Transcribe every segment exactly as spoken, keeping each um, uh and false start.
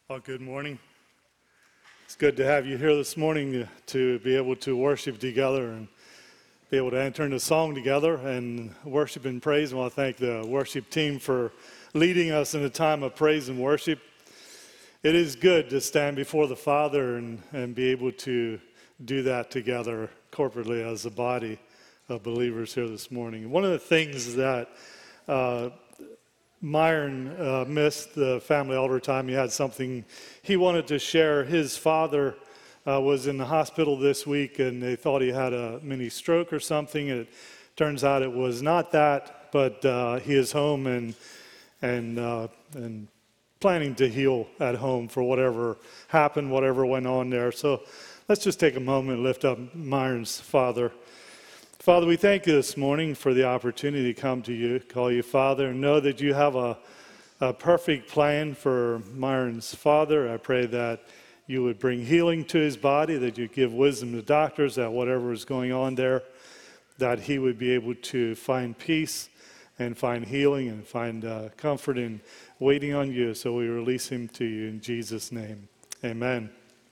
Well, good morning. It's good to have you here this morning to be able to worship together and be able to enter into song together and worship and praise. I want to thank the worship team for leading us in a time of praise and worship. It is good to stand before the Father and, and be able to do that together corporately as a body of believers here this morning. One of the things that uh, Myron uh, missed the family elder time. He had something he wanted to share. His father uh, was in the hospital this week, and they thought he had a mini stroke or something. It turns out it was not that, but uh, he is home and and uh, and planning to heal at home for whatever happened, whatever went on there. So let's just take a moment and lift up Myron's father. Father, we thank you this morning for the opportunity to come to you, call you Father, and know that you have a, a perfect plan for Myron's father. I pray that you would bring healing to his body, that you give wisdom to doctors, that whatever is going on there, that he would be able to find peace and find healing and find uh, comfort in waiting on you. So we release him to you in Jesus' name. Amen.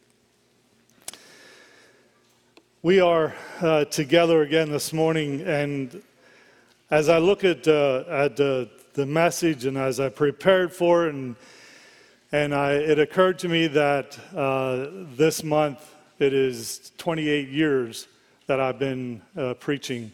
We are uh, together again this morning, and as I look at uh, at uh, the message, and as I prepared for it, and and I, it occurred to me that uh, this month it is twenty-eight years that I've been uh, preaching,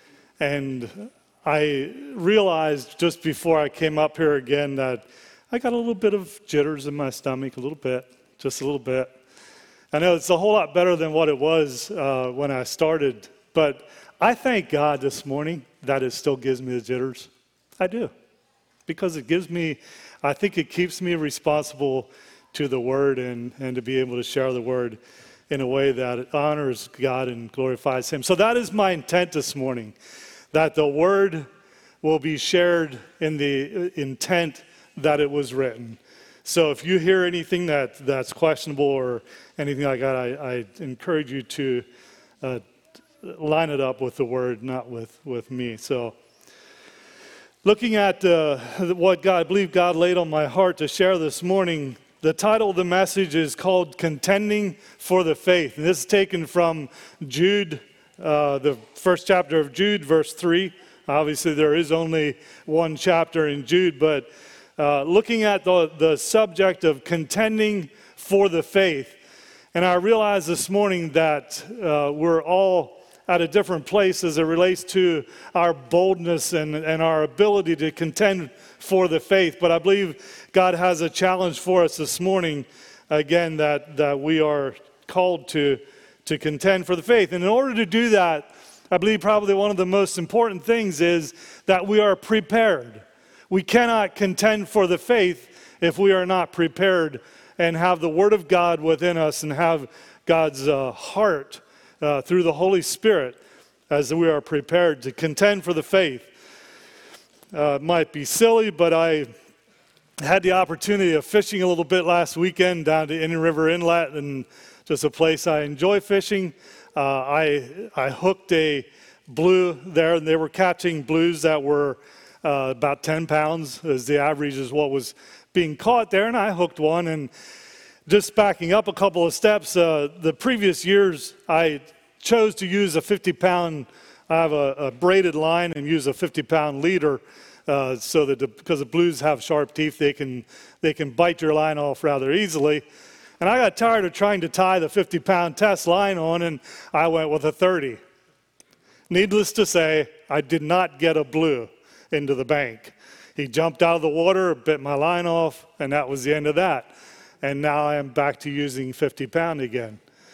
and I realized just before I came up here again that I got a little bit of jitters in my stomach, a little bit, just a little bit. I know it's a whole lot better than what it was uh, when I started, but I thank God this morning that it still gives me the jitters. I do, because it gives me, I think it keeps me responsible to the Word and, and to be able to share the Word in a way that honors God and glorifies Him. So that is my intent this morning, that the Word will be shared in the intent that it was written. So if you hear anything that, that's questionable or anything like that, I, I encourage you to uh, line it up with the Word, not with, with me. So looking at uh, what God, I believe God laid on my heart to share this morning, the title of the message is called Contending for the Faith. And this is taken from Jude, uh, the first chapter of Jude, verse three. Obviously there is only one chapter in Jude, but Uh, looking at the, the subject of contending for the faith. And I realized this morning that uh, we're all at a different place as it relates to our boldness and, and our ability to contend for the faith. But I believe God has a challenge for us this morning, again, that, that we are called to, to contend for the faith. And in order to do that, I believe probably one of the most important things is that we are prepared. We cannot contend for the faith if we are not prepared and have the Word of God within us and have God's uh, heart uh, through the Holy Spirit as we are prepared to contend for the faith. Uh, it might be silly, but I had the opportunity of fishing a little bit last weekend down to Indian River Inlet, and just a place I enjoy fishing. Uh, I I hooked a blue there, and they were catching blues that were Uh, about ten pounds as the average is what was being caught there, and I hooked one. And just backing up a couple of steps, uh, the previous years I chose to use a fifty pound, I have a, a braided line and use a fifty pound leader uh, so that the, because the blues have sharp teeth, they can they can bite your line off rather easily. And I got tired of trying to tie the fifty pound test line on, and I went with a thirty. Needless to say, I did not get a blue into the bank. He jumped out of the water, bit my line off, and that was the end of that. And now I am back to using fifty pound again.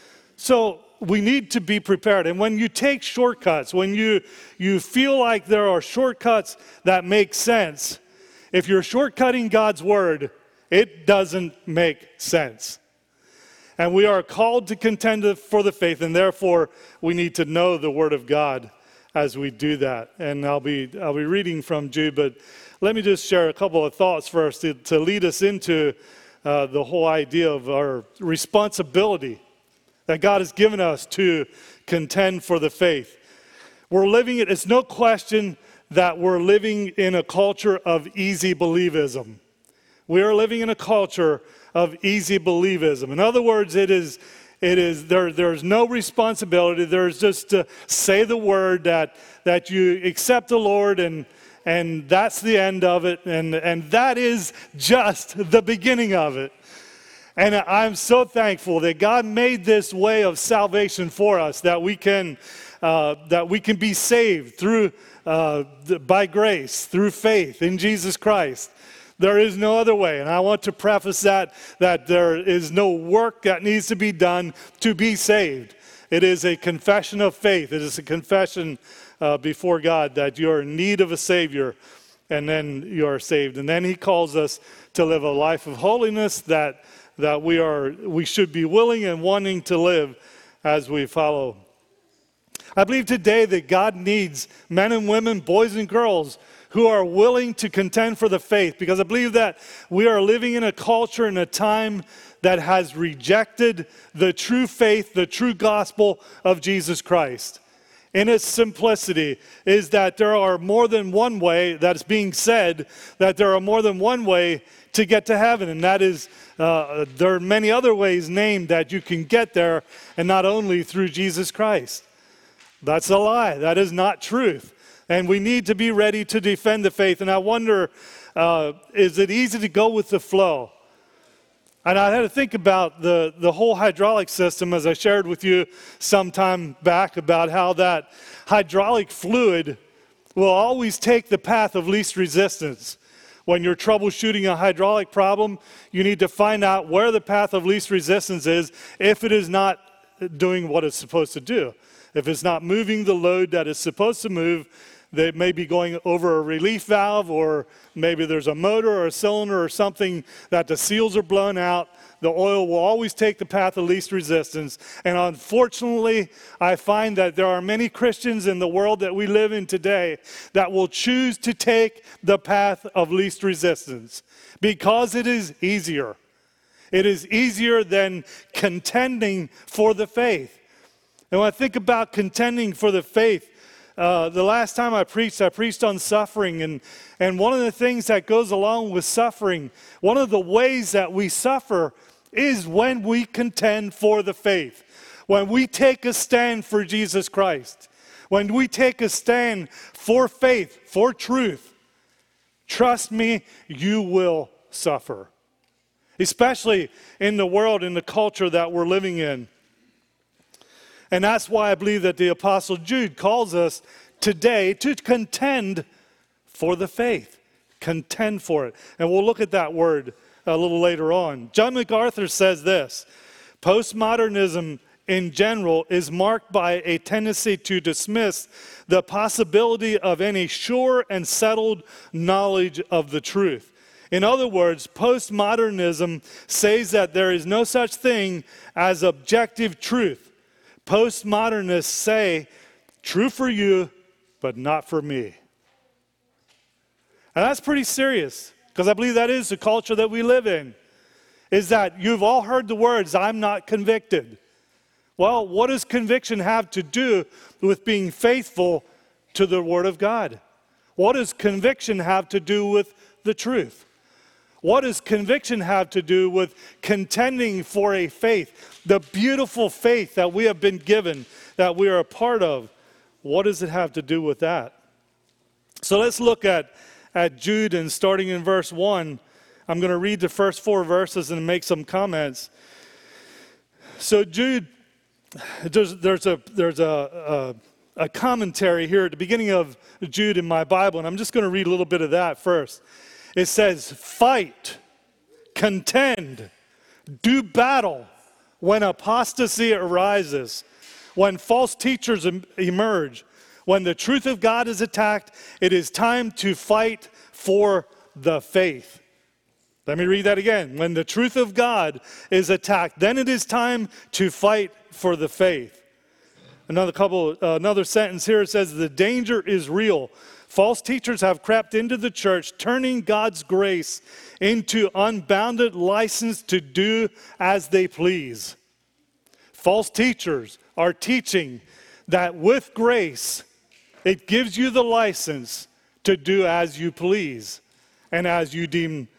So we need to be prepared. And when you take shortcuts, when you, you feel like there are shortcuts that make sense, if you're shortcutting God's Word, it doesn't make sense. And we are called to contend for the faith, and therefore we need to know the Word of God as we do that. And I'll be I'll be reading from Jude, but let me just share a couple of thoughts first to, to lead us into uh, the whole idea of our responsibility that God has given us to contend for the faith. We're living it, it's no question that we're living in a culture of easy believism. We are living in a culture of easy believism. In other words, it is, it is there, there's no responsibility. There's just to say the word that, that you accept the Lord, and, and that's the end of it. And, and that is just the beginning of it. And I'm so thankful that God made this way of salvation for us, that we can, uh, that we can be saved through, uh, by grace, through faith in Jesus Christ. There is no other way. And I want to preface that, that there is no work that needs to be done to be saved. It is a confession of faith. It is a confession uh, before God that you're in need of a Savior, and then you are saved. And then He calls us to live a life of holiness that that we are we should be willing and wanting to live as we follow. I believe today that God needs men and women, boys and girls, who are willing to contend for the faith, because I believe that we are living in a culture in a time that has rejected the true faith, the true gospel of Jesus Christ. In its simplicity is that there are more than one way, that's being said, that there are more than one way to get to heaven, and that is, uh, there are many other ways named that you can get there, and not only through Jesus Christ. That's a lie. That is not truth. And we need to be ready to defend the faith. And I wonder, uh, is it easy to go with the flow? And I had to think about the, the whole hydraulic system, as I shared with you some time back, about how that hydraulic fluid will always take the path of least resistance. When you're troubleshooting a hydraulic problem, you need to find out where the path of least resistance is if it is not doing what it's supposed to do. If it's not moving the load that it's supposed to move, they may be going over a relief valve, or maybe there's a motor or a cylinder or something that the seals are blown out. The oil will always take the path of least resistance. And unfortunately, I find that there are many Christians in the world that we live in today that will choose to take the path of least resistance because it is easier. It is easier than contending for the faith. And when I think about contending for the faith, Uh, the last time I preached, I preached on suffering, and, and one of the things that goes along with suffering, one of the ways that we suffer is when we contend for the faith, when we take a stand for Jesus Christ, when we take a stand for faith, for truth. Trust me, you will suffer, especially in the world, in the culture that we're living in. And that's why I believe that the Apostle Jude calls us today to contend for the faith. Contend for it. And we'll look at that word a little later on. John MacArthur says this: postmodernism in general is marked by a tendency to dismiss the possibility of any sure and settled knowledge of the truth. In other words, postmodernism says that there is no such thing as objective truth. Postmodernists say, true for you, but not for me. And that's pretty serious, because I believe that is the culture that we live in, is that you've all heard the words, I'm not convicted. Well, what does conviction have to do with being faithful to the Word of God? What does conviction have to do with the truth? What does conviction have to do with contending for a faith, the beautiful faith that we have been given, that we are a part of? What does it have to do with that? So let's look at, at Jude, and starting in verse one, I'm going to read the first four verses and make some comments. So Jude, there's, there's, a, there's a, a, a commentary here at the beginning of Jude in my Bible, and I'm just going to read a little bit of that first. It says, fight, contend, do battle when apostasy arises, when false teachers emerge, when the truth of God is attacked. It is time to fight for the faith. Let me read that again. When the truth of God is attacked, then it is time to fight for the faith. Another couple, uh, another sentence here, it says, the danger is real. False teachers have crept into the church, turning God's grace into unbounded license to do as they please. False teachers are teaching that with grace, it gives you the license to do as you please and as you deem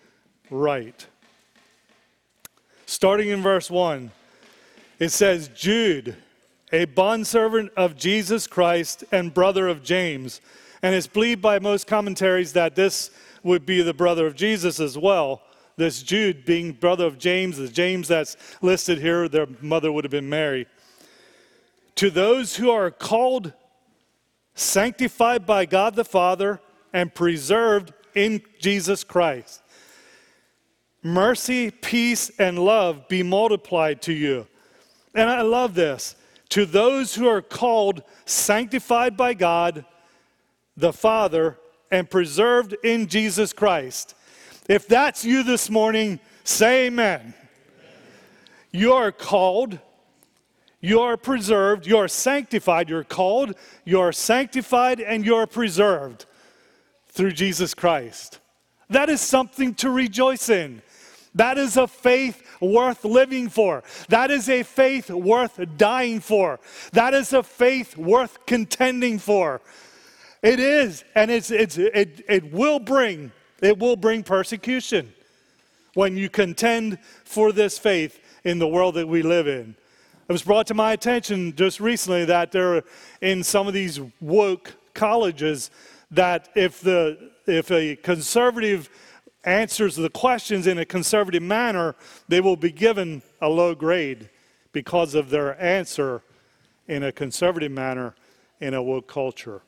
right. Starting in verse one, it says, Jude, a bondservant of Jesus Christ and brother of James. And it's believed by most commentaries that this would be the brother of Jesus as well. This Jude being brother of James, the James that's listed here, their mother would have been Mary. To those who are called, sanctified by God the Father, and preserved in Jesus Christ, mercy, peace, and love be multiplied to you. And I love this. To those who are called, sanctified by God the Father, and preserved in Jesus Christ. If that's you this morning, say amen. Amen. You are called, you are preserved, you are sanctified, you're called, you are sanctified, and you are preserved through Jesus Christ. That is something to rejoice in. That is a faith worth living for. That is a faith worth dying for. That is a faith worth contending for. It is, and it's, it's, it, it will bring, it will bring persecution when you contend for this faith in the world that we live in. It was brought to my attention just recently that there are in some of these woke colleges that if the if a conservative answers the questions in a conservative manner, they will be given a low grade because of their answer in a conservative manner in a woke culture.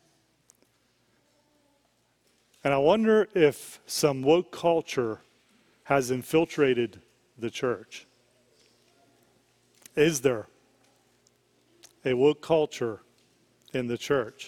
And I wonder if some woke culture has infiltrated the church. Is there a woke culture in the church?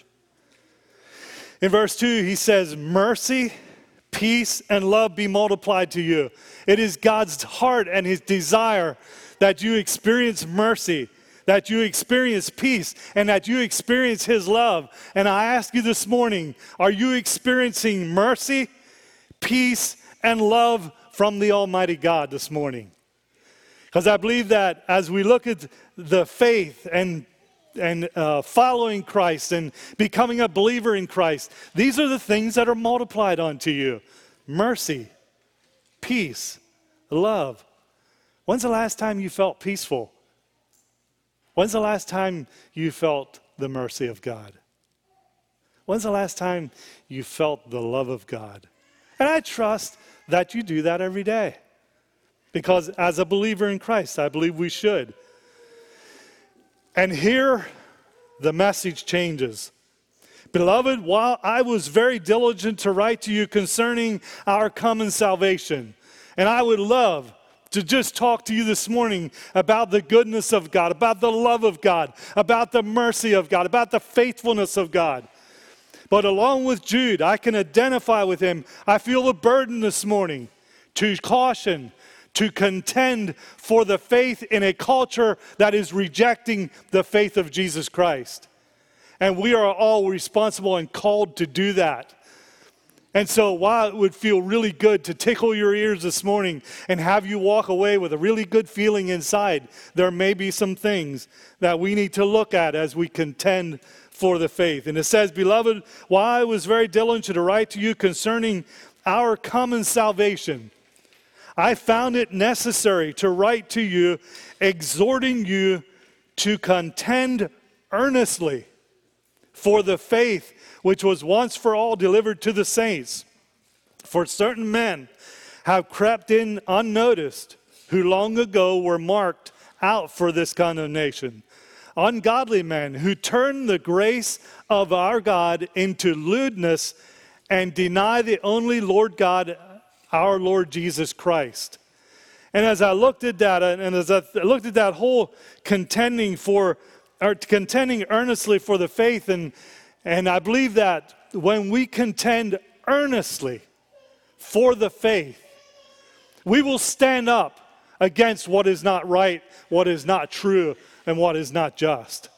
In verse two, he says, mercy, peace, and love be multiplied to you. It is God's heart and his desire that you experience mercy, that you experience peace, and that you experience his love. And I ask you this morning, are you experiencing mercy, peace, and love from the Almighty God this morning? Because I believe that as we look at the faith and and uh, following Christ and becoming a believer in Christ, these are the things that are multiplied unto you. Mercy, peace, love. When's the last time you felt peaceful? When's the last time you felt the mercy of God? When's the last time you felt the love of God? And I trust that you do that every day. Because as a believer in Christ, I believe we should. And here, the message changes. Beloved, while I was very diligent to write to you concerning our common salvation, and I would love to just talk to you this morning about the goodness of God, about the love of God, about the mercy of God, about the faithfulness of God. But along with Jude, I can identify with him. I feel a burden this morning to caution, to contend for the faith in a culture that is rejecting the faith of Jesus Christ. And we are all responsible and called to do that. And so while it would feel really good to tickle your ears this morning and have you walk away with a really good feeling inside, there may be some things that we need to look at as we contend for the faith. And it says, Beloved, while I was very diligent to write to you concerning our common salvation, I found it necessary to write to you, exhorting you to contend earnestly for the faith which was once for all delivered to the saints. For certain men have crept in unnoticed, who long ago were marked out for this condemnation. Ungodly men who turn the grace of our God into lewdness and deny the only Lord God, our Lord Jesus Christ. And as I looked at that, and as I looked at that whole contending for, or contending earnestly for the faith, and and I believe that when we contend earnestly for the faith, we will stand up against what is not right, what is not true, and what is not just.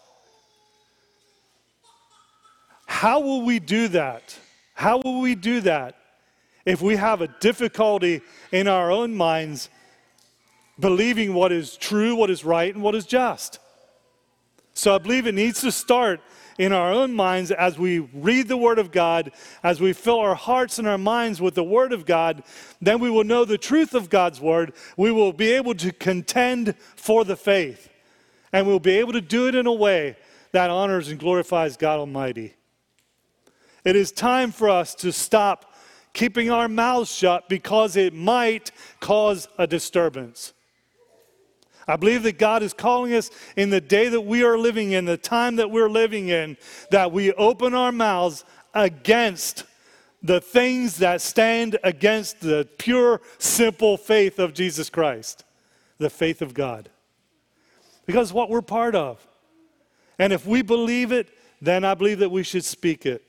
How will we do that? How will we do that if we have a difficulty in our own minds believing what is true, what is right, and what is just? So I believe it needs to start in our own minds as we read the Word of God, as we fill our hearts and our minds with the Word of God, then we will know the truth of God's Word. We will be able to contend for the faith. And we'll be able to do it in a way that honors and glorifies God Almighty. It is time for us to stop keeping our mouths shut because it might cause a disturbance. I believe that God is calling us in the day that we are living in, the time that we're living in, that we open our mouths against the things that stand against the pure, simple faith of Jesus Christ, the faith of God. Because what we're part of. And if we believe it, then I believe that we should speak it.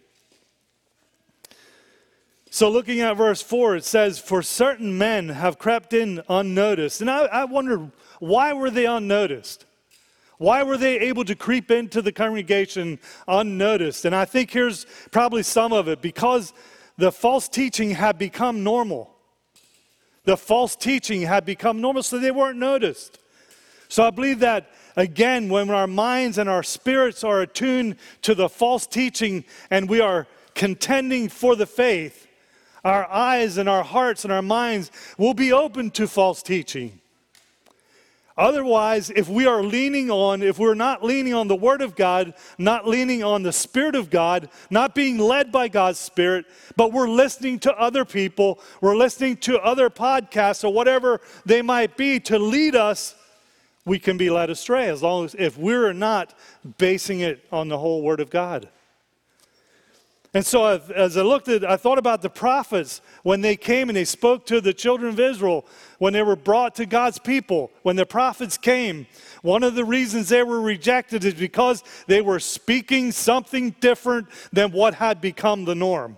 So looking at verse four, it says, for certain men have crept in unnoticed. And I, I wondered, why were they unnoticed? Why were they able to creep into the congregation unnoticed? And I think here's probably some of it. Because the false teaching had become normal. The false teaching had become normal, so they weren't noticed. So I believe that, again, when our minds and our spirits are attuned to the false teaching and we are contending for the faith, our eyes and our hearts and our minds will be open to false teaching. Otherwise, if we are leaning on, if we're not leaning on the Word of God, not leaning on the Spirit of God, not being led by God's Spirit, but we're listening to other people, we're listening to other podcasts or whatever they might be to lead us, we can be led astray as long as if we're not basing it on the whole Word of God. And so as I looked at, I thought about the prophets when they came and they spoke to the children of Israel, when they were brought to God's people, when the prophets came. One of the reasons they were rejected is because they were speaking something different than what had become the norm.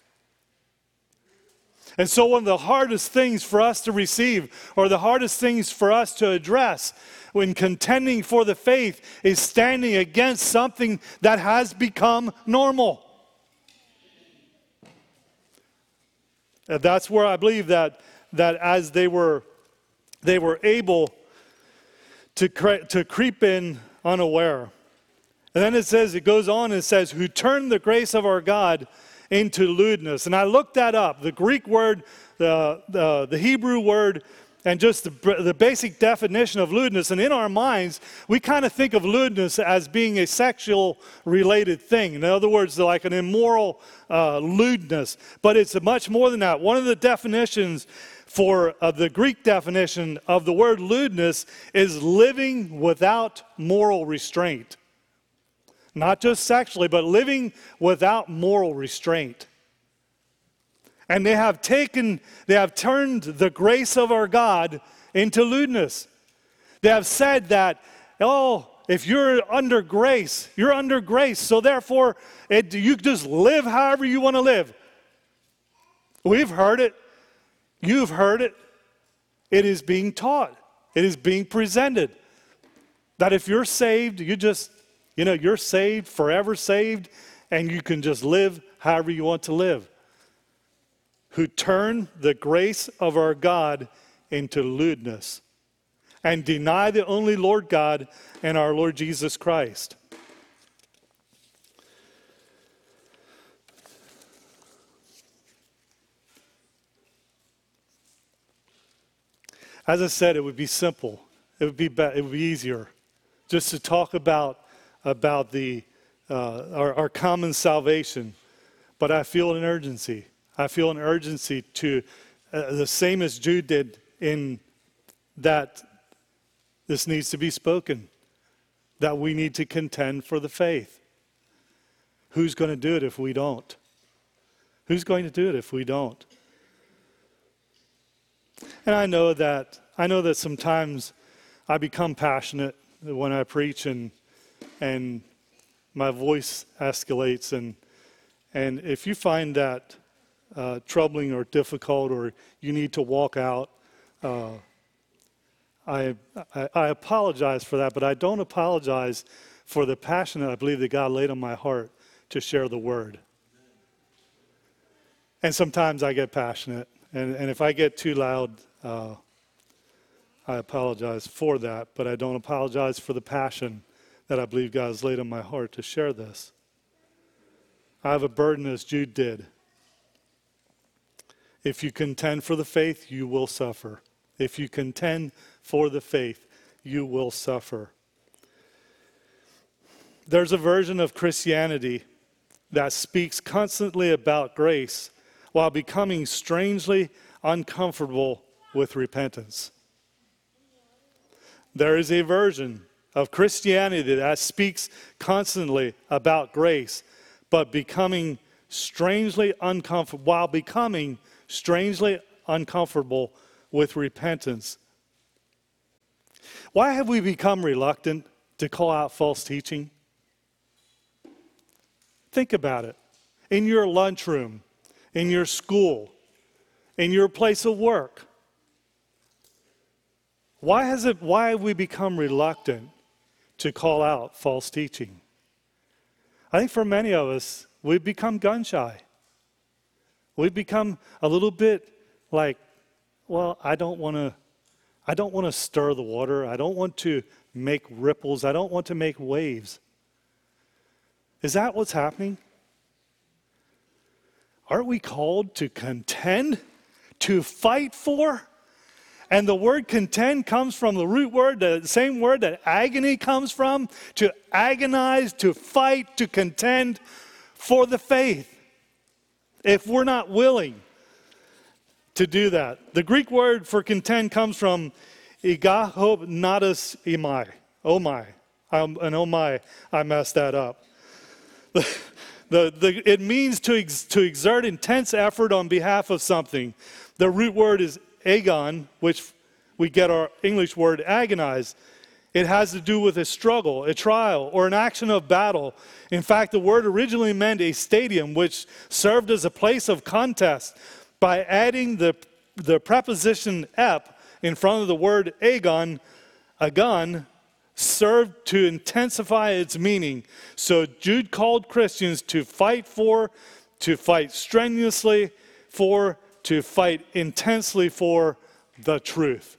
And so one of the hardest things for us to receive, or the hardest things for us to address when contending for the faith, is standing against something that has become normal. And that's where I believe that that as they were they were able to cre- to creep in unaware. And then it says, it goes on and it says, who turned the grace of our God into lewdness. And I looked that up, the Greek word, the the, the Hebrew word, and just the, the basic definition of lewdness. And in our minds, we kind of think of lewdness as being a sexual related thing. In other words, like an immoral uh, lewdness. But it's much more than that. One of the definitions for uh, the Greek definition of the word lewdness is living without moral restraint. Not just sexually, but living without moral restraint. And they have taken, they have turned the grace of our God into lewdness. They have said that, oh, if you're under grace, you're under grace. So therefore, it, you just live however you want to live. We've heard it. You've heard it. It is being taught. It is being presented. That if you're saved, you just, you know, you're saved, forever saved, and you can just live however you want to live. Who turn the grace of our God into lewdness and deny the only Lord God and our Lord Jesus Christ. As I said, it would be simple. It would be be- it would be easier just to talk about about the uh, our, our common salvation. But I feel an urgency. I feel an urgency to, uh, the same as Jude did, in that this needs to be spoken, that we need to contend for the faith. Who's going to do it if we don't? Who's going to do it if we don't? And I know that I know that sometimes I become passionate when I preach, and and my voice escalates, and and if you find that Uh, troubling or difficult, or you need to walk out, uh, I, I I apologize for that, but I don't apologize for the passion that I believe that God laid on my heart to share the word. And sometimes I get passionate, and, and if I get too loud, uh, I apologize for that, but I don't apologize for the passion that I believe God has laid on my heart to share this. I have a burden as Jude did. If you contend for the faith, you will suffer. If you contend for the faith, you will suffer. There's a version of Christianity that speaks constantly about grace while becoming strangely uncomfortable with repentance. There is a version of Christianity that speaks constantly about grace, but becoming strangely uncomfortable, while becoming strangely uncomfortable with repentance. Why have we become reluctant to call out false teaching? Think about it. In your lunchroom, in your school, in your place of work. Why has it, why have we become reluctant to call out false teaching? I think for many of us, we've become gun shy. We've become a little bit like, well, I don't want to I don't want to stir the water. I don't want to make ripples. I don't want to make waves. Is that what's happening? Aren't we called to contend, to fight for? And the word contend comes from the root word, the same word that agony comes from, to agonize, to fight, to contend for the faith. If we're not willing to do that. The Greek word for contend comes from igahopnatus imai. Oh my. Um, and oh my, I messed that up. The, the, the, it means to, ex, to exert intense effort on behalf of something. The root word is agon, which we get our English word agonize. It has to do with a struggle, a trial, or an action of battle. In fact, the word originally meant a stadium, which served as a place of contest. By adding the, the preposition ep in front of the word agon, agon, served to intensify its meaning. So Jude called Christians to fight for, to fight strenuously for, to fight intensely for the truth.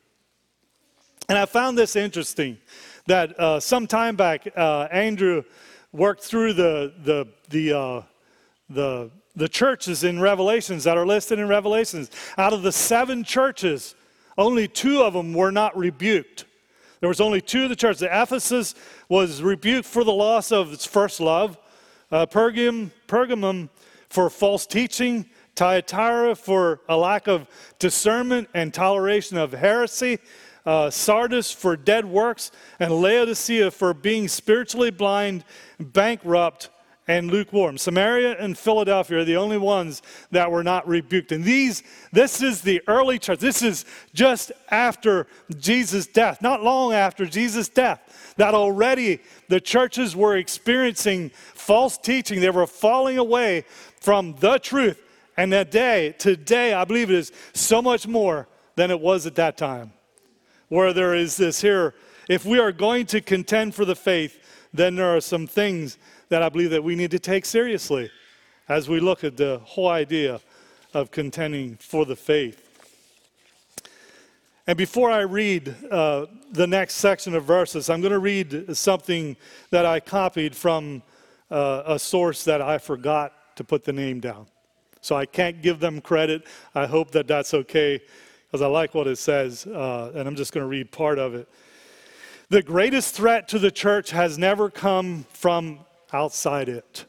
And I found this interesting, that uh, some time back, uh, Andrew worked through the the the uh, the the churches in Revelations that are listed in Revelations. Out of the seven churches, only two of them were not rebuked. There was only two of the churches. Ephesus was rebuked for the loss of its first love. Uh, Pergamum, Pergamum for false teaching. Thyatira for a lack of discernment and toleration of heresy. Uh, Sardis for dead works. And Laodicea for being spiritually blind, bankrupt, and lukewarm. Samaria and Philadelphia are the only ones that were not rebuked. And these, this is the early church. This is just after Jesus' death, not long after Jesus' death, that already the churches were experiencing false teaching. They were falling away from the truth. And that day, today, I believe it is so much more than it was at that time. Where there is this here, if we are going to contend for the faith, then there are some things that I believe that we need to take seriously as we look at the whole idea of contending for the faith. And before I read uh, the next section of verses, I'm going to read something that I copied from uh, a source that I forgot to put the name down. So I can't give them credit. I hope that that's okay, because I like what it says, uh, and I'm just going to read part of it. The greatest threat to the church has never come from outside it.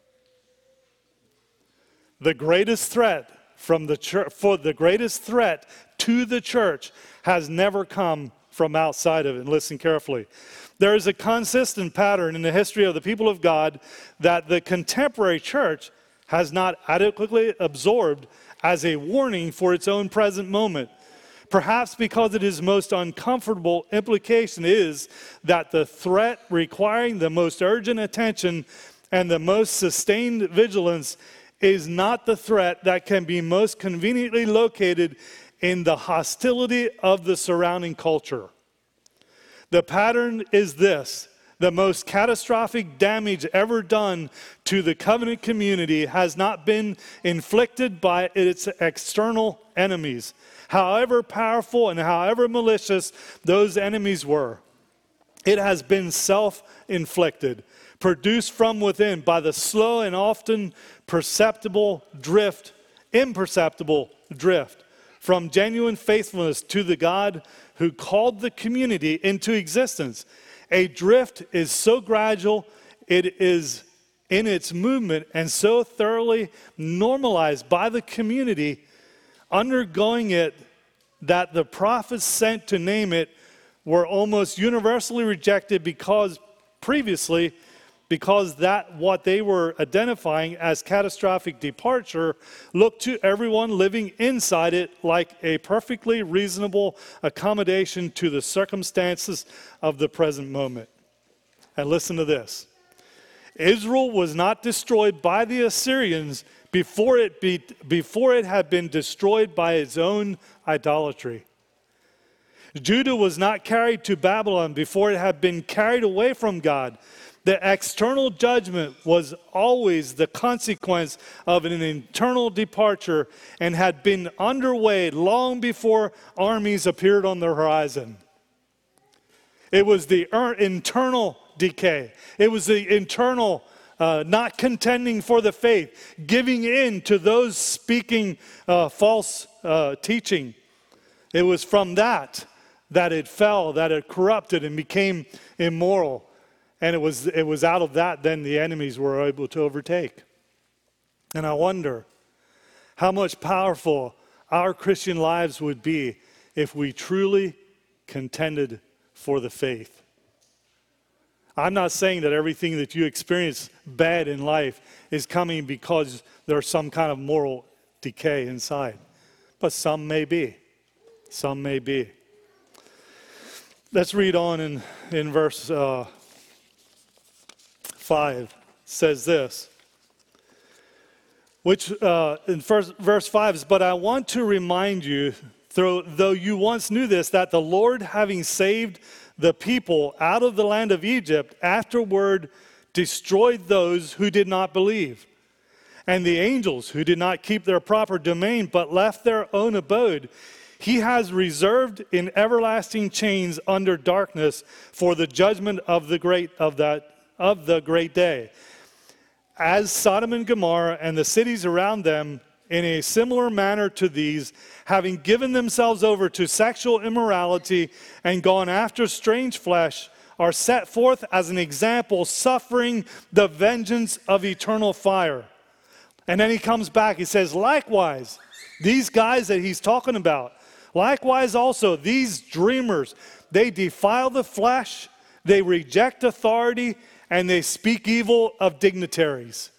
The greatest threat from the church, for the greatest threat to the church has never come from outside of it. And listen carefully. There is a consistent pattern in the history of the people of God that the contemporary church has not adequately absorbed as a warning for its own present moment. Perhaps because it is most uncomfortable implication is that the threat requiring the most urgent attention and the most sustained vigilance is not the threat that can be most conveniently located in the hostility of the surrounding culture. The pattern is this: the most catastrophic damage ever done to the covenant community has not been inflicted by its external enemies, however powerful and however malicious those enemies were. It has been self-inflicted, produced from within by the slow and often perceptible drift, imperceptible drift from genuine faithfulness to the God who called the community into existence. A drift is so gradual, it is in its movement, and so thoroughly normalized by the community undergoing it that the prophets sent to name it were almost universally rejected because previously, because that what they were identifying as catastrophic departure looked to everyone living inside it like a perfectly reasonable accommodation to the circumstances of the present moment. And listen to this. Israel was not destroyed by the Assyrians before it, be, before it had been destroyed by its own idolatry. Judah was not carried to Babylon before it had been carried away from God. The external judgment was always the consequence of an internal departure and had been underway long before armies appeared on the horizon. It was the internal decay. It was the internal uh, not contending for the faith, giving in to those speaking uh, false uh, teaching. It was from that that it fell, that it corrupted and became immoral. And it was, it was out of that then the enemies were able to overtake. And I wonder how much powerful our Christian lives would be if we truly contended for the faith. I'm not saying that everything that you experience bad in life is coming because there's some kind of moral decay inside. But some may be. Some may be. Let's read on in, in verse uh, five. It says this. Which uh, in first, verse five is, but I want to remind you, though, though you once knew this, that the Lord, having saved the people out of the land of Egypt, afterward destroyed those who did not believe. And the angels who did not keep their proper domain, but left their own abode, he has reserved in everlasting chains under darkness for the judgment of the great of that of the great day. As Sodom and Gomorrah and the cities around them, in a similar manner to these, having given themselves over to sexual immorality and gone after strange flesh, are set forth as an example, suffering the vengeance of eternal fire. And then he comes back, he says, likewise, these guys that he's talking about, likewise also, these dreamers, they defile the flesh, they reject authority, and they speak evil of dignitaries.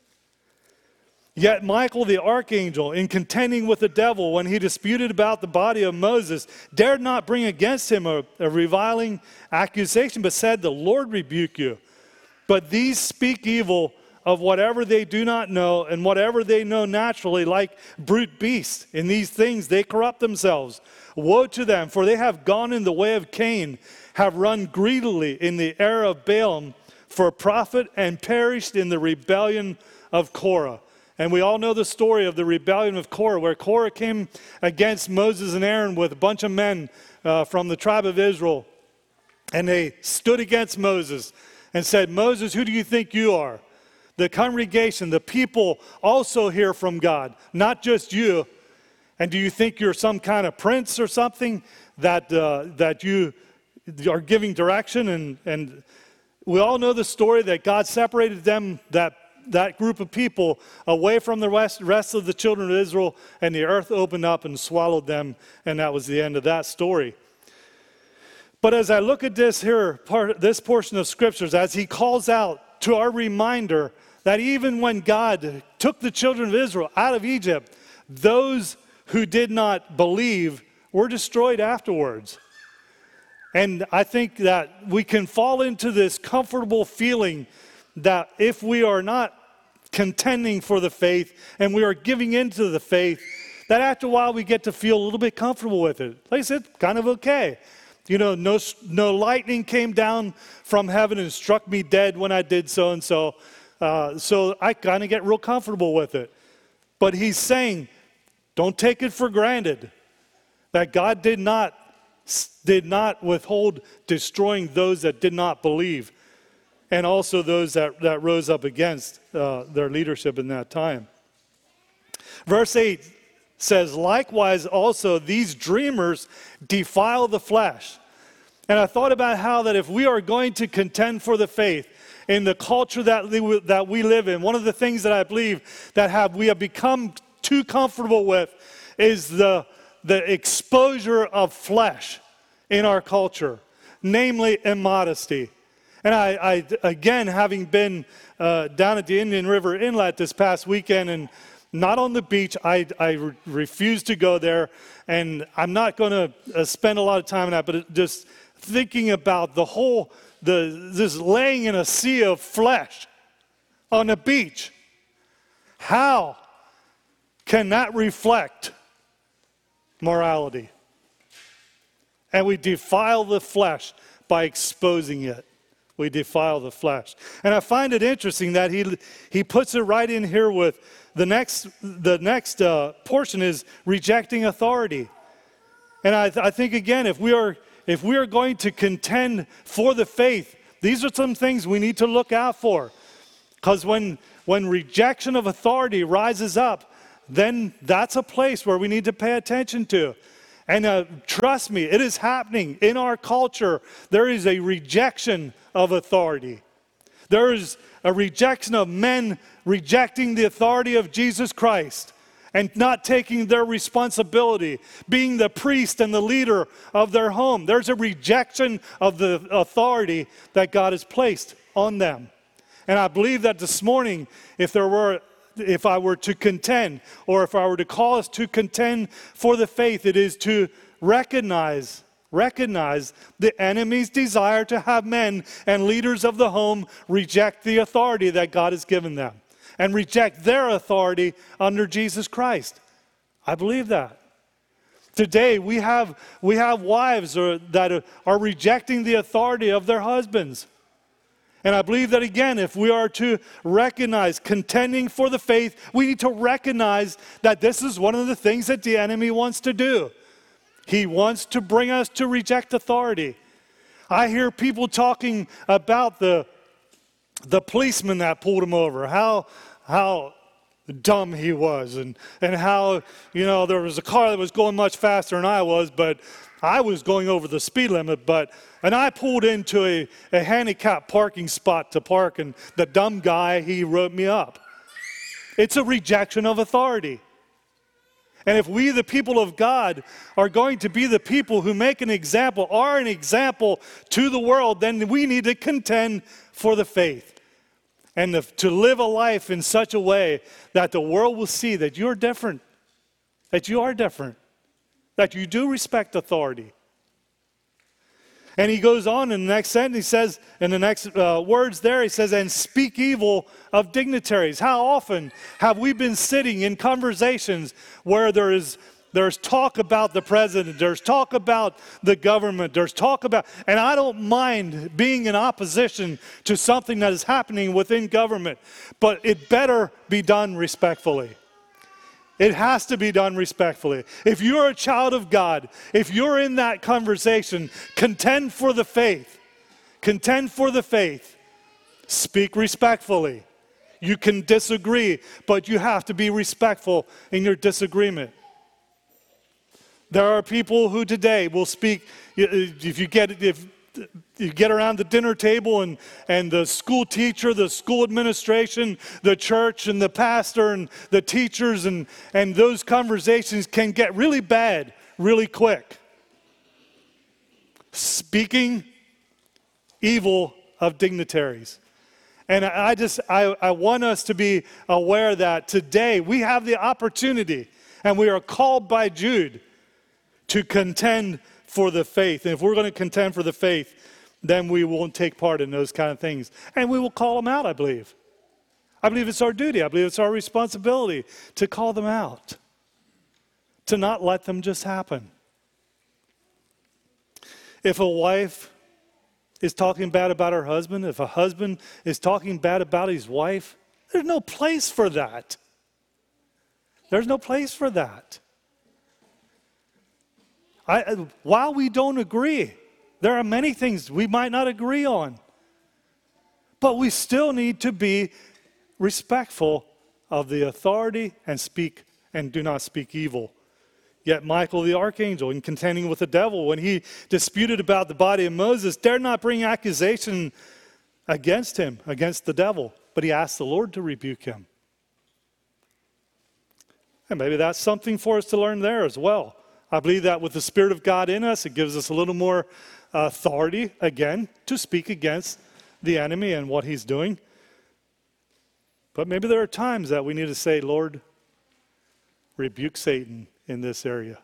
Yet Michael the archangel, in contending with the devil when he disputed about the body of Moses, dared not bring against him a, a reviling accusation, but said, the Lord rebuke you. But these speak evil of whatever they do not know, and whatever they know naturally, like brute beasts. In these things they corrupt themselves. Woe to them, for they have gone in the way of Cain, have run greedily in the error of Balaam for profit, and perished in the rebellion of Korah. And we all know the story of the rebellion of Korah, where Korah came against Moses and Aaron with a bunch of men uh, from the tribe of Israel. And they stood against Moses and said, Moses, who do you think you are? The congregation, the people also hear from God, not just you. And do you think you're some kind of prince or something that uh, that you are giving direction? And, and we all know the story that God separated them, that that group of people, away from the rest, rest of the children of Israel, and the earth opened up and swallowed them, and that was the end of that story. But as I look at this here, part, this portion of scriptures, as he calls out to our reminder that even when God took the children of Israel out of Egypt, those who did not believe were destroyed afterwards. And I think that we can fall into this comfortable feeling that if we are not contending for the faith and we are giving into the faith, that after a while we get to feel a little bit comfortable with it. Like I said, kind of okay. You know, no, no lightning came down from heaven and struck me dead when I did so-and-so. Uh, so I kind of get real comfortable with it. But he's saying, don't take it for granted that God did not did not withhold destroying those that did not believe, and also those that, that rose up against uh, their leadership in that time. Verse eight says, likewise also these dreamers defile the flesh. And I thought about how that if we are going to contend for the faith in the culture that we, that we live in, one of the things that I believe that have we have become too comfortable with is the, the exposure of flesh in our culture, namely immodesty. And I, I again, having been uh, down at the Indian River Inlet this past weekend and not on the beach, I, I re- refuse to go there, and I'm not going to uh, spend a lot of time on that, but it, just thinking about the whole, the this laying in a sea of flesh on the beach. How can that reflect morality? And we defile the flesh by exposing it. We defile the flesh. And I find it interesting that he he puts it right in here with the next the next uh, portion is rejecting authority. And I, I think again, if we are if we are going to contend for the faith, these are some things we need to look out for. Because when when rejection of authority rises up, then that's a place where we need to pay attention to. And uh, trust me, it is happening in our culture. There is a rejection of authority. There is a rejection of men rejecting the authority of Jesus Christ and not taking their responsibility, being the priest and the leader of their home. There's a rejection of the authority that God has placed on them. And I believe that this morning, if there were if I were to contend, or if I were to call us to contend for the faith, it is to recognize, recognize the enemy's desire to have men and leaders of the home reject the authority that God has given them and reject their authority under Jesus Christ. I believe that. Today, we have, we have wives or, that are rejecting the authority of their husbands. And I believe that, again, if we are to recognize contending for the faith, we need to recognize that this is one of the things that the enemy wants to do. He wants to bring us to reject authority. I hear people talking about the, the policeman that pulled him over, how, how dumb he was, and, and how, you know, there was a car that was going much faster than I was, but I was going over the speed limit, but and I pulled into a, a handicapped parking spot to park, and the dumb guy, he wrote me up. It's a rejection of authority. And if we, the people of God, are going to be the people who make an example, are an example to the world, then we need to contend for the faith. And to live a life in such a way that the world will see that you're different, that you are different, that you do respect authority. And he goes on in the next sentence, he says, in the next uh, words there, he says, and speak evil of dignitaries. How often have we been sitting in conversations where there is there's talk about the president, there's talk about the government, there's talk about, and I don't mind being in opposition to something that is happening within government, but it better be done respectfully. It has to be done respectfully. If you're a child of God, if you're in that conversation, contend for the faith. Contend for the faith. Speak respectfully. You can disagree, but you have to be respectful in your disagreement. There are people who today will speak, if you get if you get around the dinner table and, and the school teacher, the school administration, the church and the pastor and the teachers, and, and those conversations can get really bad really quick. Speaking evil of dignitaries. And I just, I, I want us to be aware that today we have the opportunity, and we are called by Jude to contend for the faith. And if we're going to contend for the faith, then we won't take part in those kind of things. And we will call them out, I believe. I believe it's our duty. I believe it's our responsibility to call them out, to not let them just happen. If a wife is talking bad about her husband, if a husband is talking bad about his wife, there's no place for that. There's no place for that. I, while we don't agree, there are many things we might not agree on. But we still need to be respectful of the authority and speak and do not speak evil. Yet Michael the archangel, in contending with the devil, when he disputed about the body of Moses, dared not bring accusation against him, against the devil, but he asked the Lord to rebuke him. And maybe that's something for us to learn there as well. I believe that with the Spirit of God in us, it gives us a little more authority, again, to speak against the enemy and what he's doing. But maybe there are times that we need to say, Lord, rebuke Satan in this area.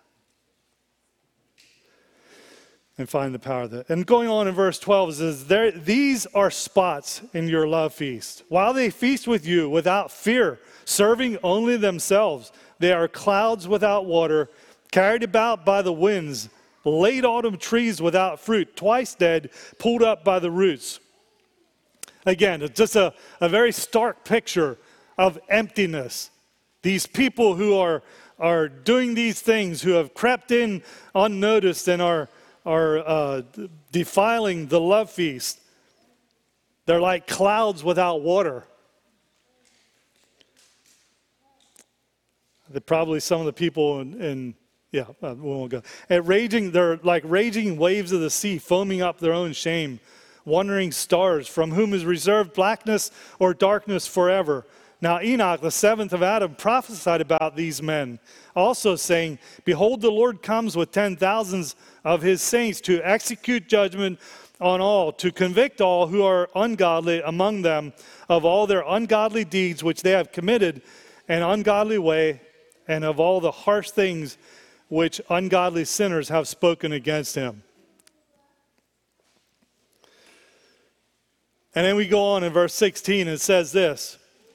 And find the power of that. And going on in verse twelve, it says, there, these are spots in your love feast. While they feast with you without fear, serving only themselves, they are clouds without water, carried about by the winds, late autumn trees without fruit, twice dead, pulled up by the roots. Again, it's just a, a very stark picture of emptiness. These people who are, are doing these things, who have crept in unnoticed and are, are uh, defiling the love feast, they're like clouds without water. They're probably some of the people in, in yeah, we won't go. And raging, they're like raging waves of the sea, foaming up their own shame. Wandering stars, from whom is reserved blackness or darkness forever. Now Enoch, the seventh of Adam, prophesied about these men, also saying, behold, the Lord comes with ten thousands of his saints to execute judgment on all, to convict all who are ungodly among them of all their ungodly deeds which they have committed, an ungodly way, and of all the harsh things which ungodly sinners have spoken against him. And then we go on in verse sixteen, it says this,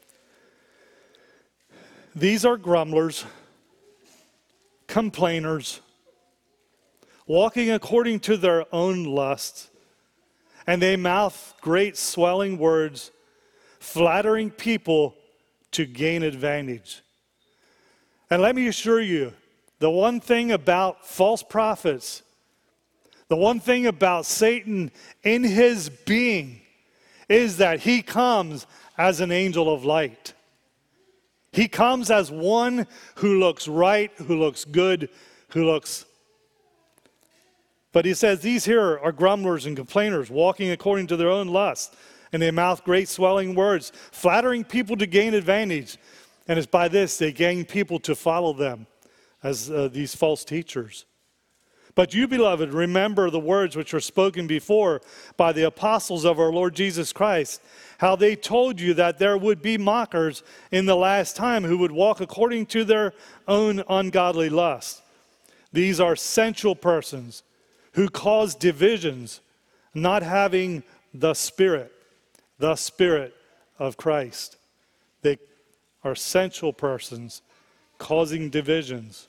these are grumblers, complainers, walking according to their own lusts, and they mouth great swelling words, flattering people to gain advantage. And let me assure you, the one thing about false prophets, the one thing about Satan in his being, is that he comes as an angel of light. He comes as one who looks right, who looks good, who looks... But he says, these here are grumblers and complainers, walking according to their own lust, and they mouth great swelling words, flattering people to gain advantage. And it's by this they gain people to follow them as uh, these false teachers. But you, beloved, remember the words which were spoken before by the apostles of our Lord Jesus Christ, how they told you that there would be mockers in the last time who would walk according to their own ungodly lust. These are sensual persons who cause divisions, not having the Spirit, the Spirit of Christ. They are sensual persons causing divisions.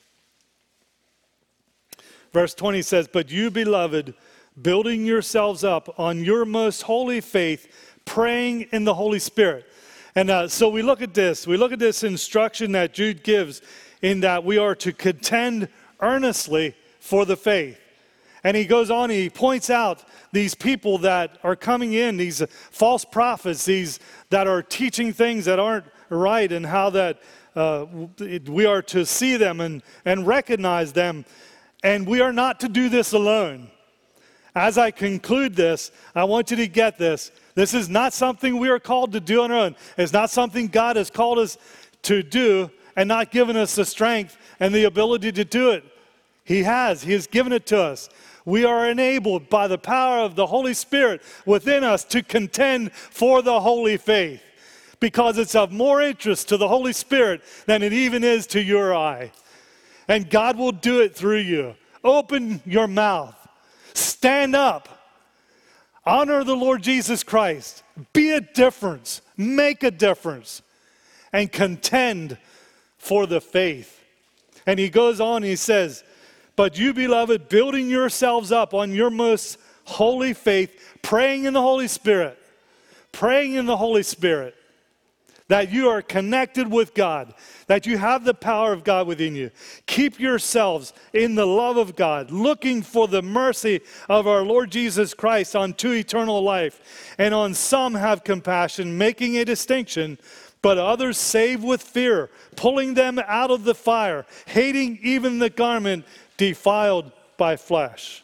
Verse twenty says, but you, beloved, building yourselves up on your most holy faith, praying in the Holy Spirit. And uh, so we look at this. We look at this instruction that Jude gives in that we are to contend earnestly for the faith. And he goes on, he points out these people that are coming in, these false prophets, these that are teaching things that aren't right, and how that uh, we are to see them and, and recognize them. And we are not to do this alone. As I conclude this, I want you to get this. This is not something we are called to do on our own. It's not something God has called us to do and not given us the strength and the ability to do it. He has. He has given it to us. We are enabled by the power of the Holy Spirit within us to contend for the holy faith, because it's of more interest to the Holy Spirit than it even is to your eye. And God will do it through you. Open your mouth. Stand up. Honor the Lord Jesus Christ. Be a difference. Make a difference. And contend for the faith. And he goes on, he says, but you, beloved, building yourselves up on your most holy faith, praying in the Holy Spirit. Praying in the Holy Spirit. that you are connected with God, that you have the power of God within you. Keep yourselves in the love of God, looking for the mercy of our Lord Jesus Christ unto eternal life. And on some have compassion, making a distinction, but others save with fear, pulling them out of the fire, hating even the garment defiled by flesh.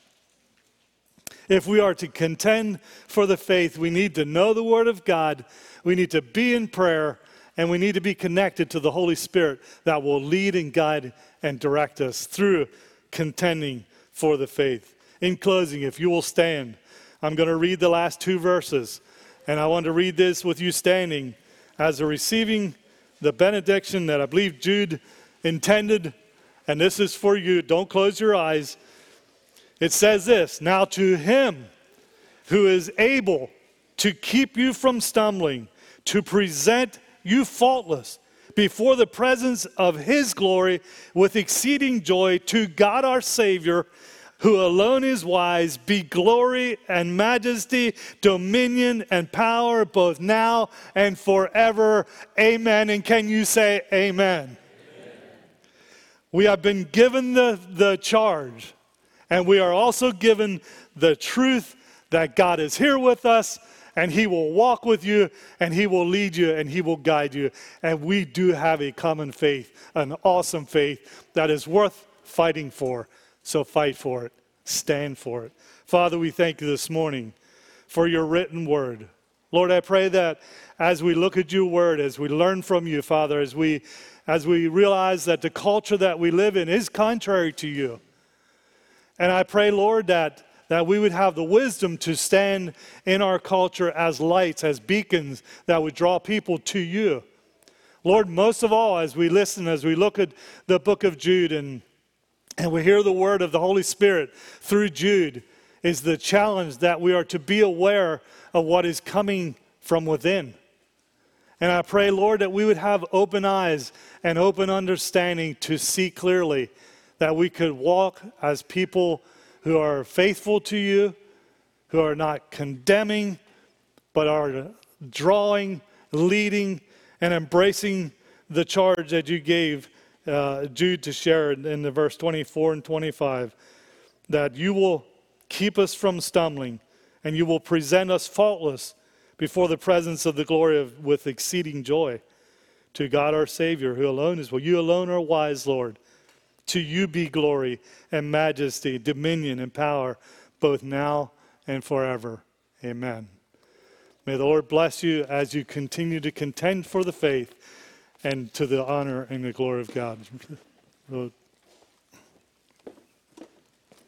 If we are to contend for the faith, we need to know the Word of God, we need to be in prayer, and we need to be connected to the Holy Spirit that will lead and guide and direct us through contending for the faith. In closing, if you will stand, I'm going to read the last two verses, and I want to read this with you standing as a receiving the benediction that I believe Jude intended, and this is for you. Don't close your eyes. It says this, "Now to him who is able to keep you from stumbling, to present you faultless before the presence of his glory with exceeding joy, to God our Savior, who alone is wise, be glory and majesty, dominion and power, both now and forever. Amen." And can you say amen? Amen. We have been given the, the charge, and we are also given the truth that God is here with us, and he will walk with you, and he will lead you, and he will guide you. And we do have a common faith, an awesome faith that is worth fighting for. So fight for it. Stand for it. Father, we thank you this morning for your written word. Lord, I pray that as we look at your word, as we learn from you, Father, as we, as we realize that the culture that we live in is contrary to you. And I pray, Lord, that that we would have the wisdom to stand in our culture as lights, as beacons that would draw people to you. Lord, most of all, as we listen, as we look at the book of Jude and, and we hear the word of the Holy Spirit through Jude, is the challenge that we are to be aware of what is coming from within. And I pray, Lord, that we would have open eyes and open understanding to see clearly, that we could walk as people who are faithful to you, who are not condemning, but are drawing, leading, and embracing the charge that you gave uh, Jude to share in, in the verse twenty-four and twenty-five, that you will keep us from stumbling, and you will present us faultless before the presence of the glory of, with exceeding joy. To God our Savior, who alone is well. You alone are wise, Lord. To you be glory and majesty, dominion and power, both now and forever. Amen. May the Lord bless you as you continue to contend for the faith and to the honor and the glory of God.